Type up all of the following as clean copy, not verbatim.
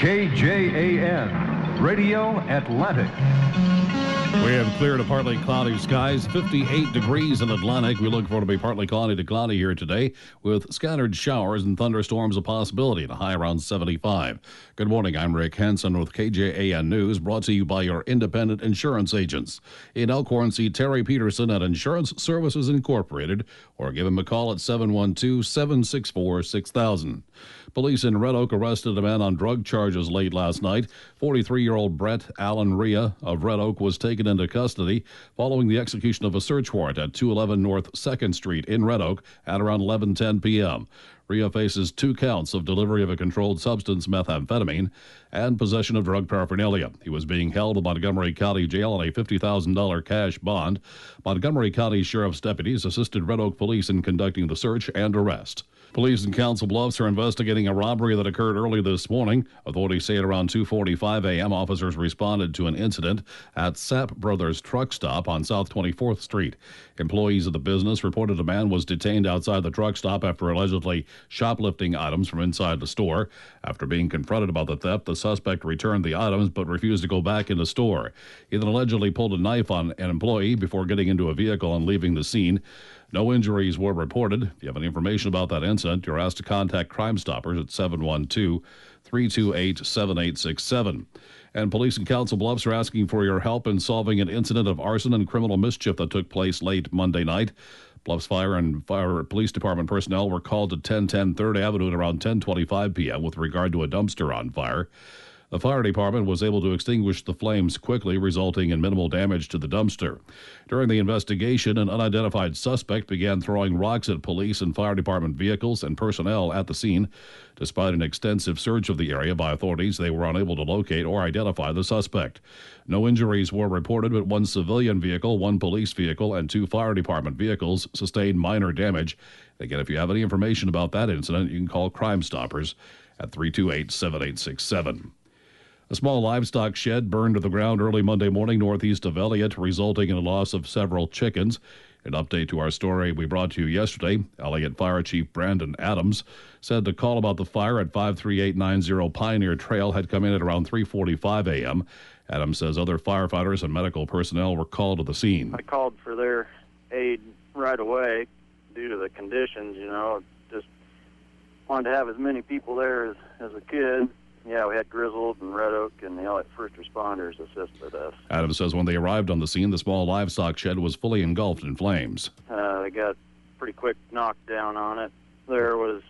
KJAN, Radio Atlantic. We have clear to partly cloudy skies, 58 degrees in Atlantic. We look for it to be partly cloudy to cloudy here today with scattered showers and thunderstorms a possibility and a high around 75. Good morning, I'm Rick Henson with KJAN News, brought to you by your independent insurance agents. In Elkhorn, see Terry Peterson at Insurance Services Incorporated or give him a call at 712-764-6000. Police in Red Oak arrested a man on drug charges late last night. 43-year-old Brett Allen Rhea of Red Oak was taken into custody following the execution of a search warrant at 211 North 2nd Street in Red Oak at around 11:10 p.m. Rhea faces 2 counts of delivery of a controlled substance, methamphetamine, and possession of drug paraphernalia. He was being held at Montgomery County Jail on a $50,000 cash bond. Montgomery County Sheriff's deputies assisted Red Oak Police in conducting the search and arrest. Police in Council Bluffs are investigating a robbery that occurred early this morning. Authorities say at around 2:45 a.m., officers responded to an incident at Sapp Brothers Truck Stop on South 24th Street. Employees of the business reported a man was detained outside the truck stop after allegedly shoplifting items from inside the store. After being confronted about the theft, the suspect returned the items but refused to go back in the store. He then allegedly pulled a knife on an employee before getting into a vehicle and leaving the scene. No injuries were reported. If you have any information about that incident, you're asked to contact Crime Stoppers at 712-328-7867. And police in Council Bluffs are asking for your help in solving an incident of arson and criminal mischief that took place late Monday night. Bluffs Fire and Police Department personnel were called to 1010 3rd Avenue at around 10:25 p.m. with regard to a dumpster on fire. The fire department was able to extinguish the flames quickly, resulting in minimal damage to the dumpster. During the investigation, an unidentified suspect began throwing rocks at police and fire department vehicles and personnel at the scene. Despite an extensive search of the area by authorities, they were unable to locate or identify the suspect. No injuries were reported, but 1 civilian vehicle, 1 police vehicle, and 2 fire department vehicles sustained minor damage. Again, if you have any information about that incident, you can call Crime Stoppers at 328-7867. A small livestock shed burned to the ground early Monday morning northeast of Elliott, resulting in a loss of several chickens. An update to our story we brought to you yesterday. Elliott Fire Chief Brandon Adams said the call about the fire at 53890 Pioneer Trail had come in at around 3:45 a.m. Adams says other firefighters and medical personnel were called to the scene. I called for their aid right away due to the conditions, just wanted to have as many people there as I could. Yeah, we had Griswold and Red Oak and the Elliott first responders assisted us. Adams says when they arrived on the scene, the small livestock shed was fully engulfed in flames. They got pretty quick knockdown on it. There was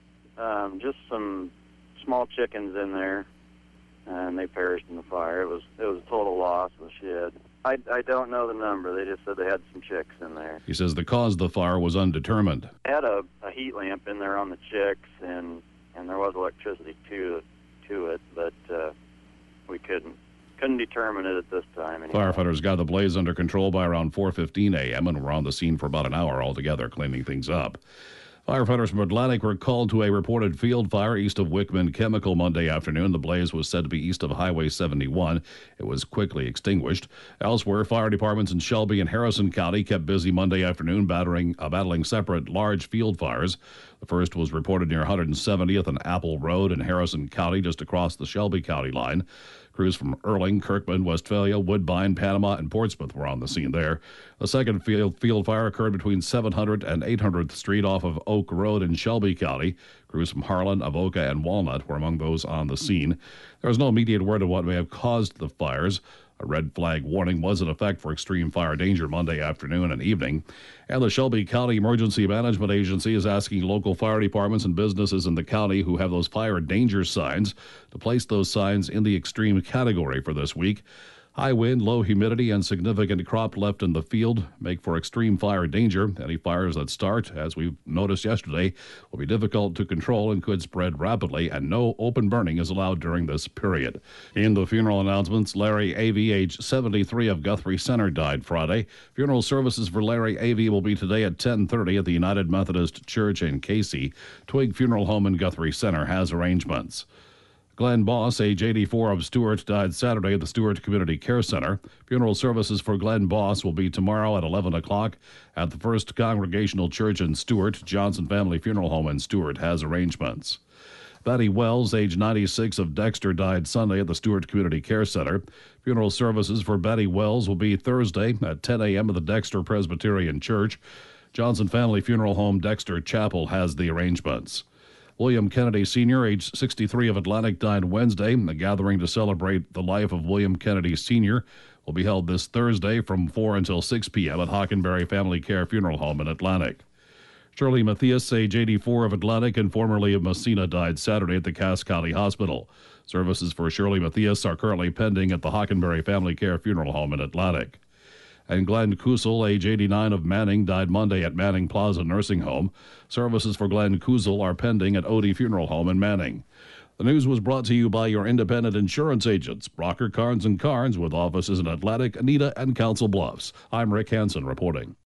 just some small chickens in there, and they perished in the fire. It was a total loss of the shed. I don't know the number. They just said they had some chicks in there. He says the cause of the fire was undetermined. They had a heat lamp in there on the chicks, and there was electricity to it, but we couldn't determine it at this time. Anymore. Firefighters got the blaze under control by around 4:15 a.m. and were on the scene for about an hour altogether, cleaning things up. Firefighters from Atlantic were called to a reported field fire east of Wickman Chemical Monday afternoon. The blaze was said to be east of Highway 71. It was quickly extinguished. Elsewhere, fire departments in Shelby and Harrison County kept busy Monday afternoon battling separate large field fires. The first was reported near 170th and Apple Road in Harrison County, just across the Shelby County line. Crews from Erling, Kirkman, Westphalia, Woodbine, Panama, and Portsmouth were on the scene there. The second field fire occurred between 700th and 800th Street off of Oak Road in Shelby County. Crews from Harlan, Avoca, and Walnut were among those on the scene. There was no immediate word of what may have caused the fires. A red flag warning was in effect for extreme fire danger Monday afternoon and evening. And the Shelby County Emergency Management Agency is asking local fire departments and businesses in the county who have those fire danger signs to place those signs in the extreme category for this week. High wind, low humidity, and significant crop left in the field make for extreme fire danger. Any fires that start, as we've noticed yesterday, will be difficult to control and could spread rapidly, and no open burning is allowed during this period. In the funeral announcements, Larry Avey, age 73 of Guthrie Center, died Friday. Funeral services for Larry Avey will be today at 10:30 at the United Methodist Church in Casey. Twig Funeral Home in Guthrie Center has arrangements. Glenn Boss, age 84 of Stewart, died Saturday at the Stewart Community Care Center. Funeral services for Glenn Boss will be tomorrow at 11 o'clock at the First Congregational Church in Stewart. Johnson Family Funeral Home in Stewart has arrangements. Betty Wells, age 96, of Dexter, died Sunday at the Stewart Community Care Center. Funeral services for Betty Wells will be Thursday at 10 a.m. at the Dexter Presbyterian Church. Johnson Family Funeral Home Dexter Chapel has the arrangements. William Kennedy Sr., age 63, of Atlantic, died Wednesday. A gathering to celebrate the life of William Kennedy Sr. will be held this Thursday from 4 until 6 p.m. at Hockenberry Family Care Funeral Home in Atlantic. Shirley Matthias, age 84, of Atlantic and formerly of Messina, died Saturday at the Cass County Hospital. Services for Shirley Matthias are currently pending at the Hockenberry Family Care Funeral Home in Atlantic. And Glenn Kusel, age 89, of Manning, died Monday at Manning Plaza Nursing Home. Services for Glenn Kusel are pending at Odie Funeral Home in Manning. The news was brought to you by your independent insurance agents, Brocker, Carnes & Carnes, with offices in Atlantic, Anita, and Council Bluffs. I'm Rick Hansen reporting.